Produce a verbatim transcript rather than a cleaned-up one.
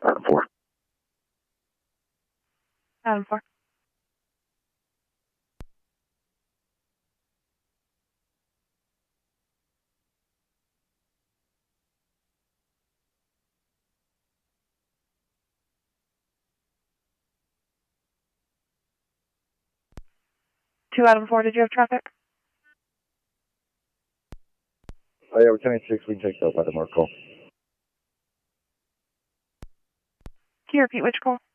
Adam four. Adam four. Two Adam four, did you have traffic? Oh yeah, we're ten eighty-six, we can take that by the mark call. Can you repeat which call?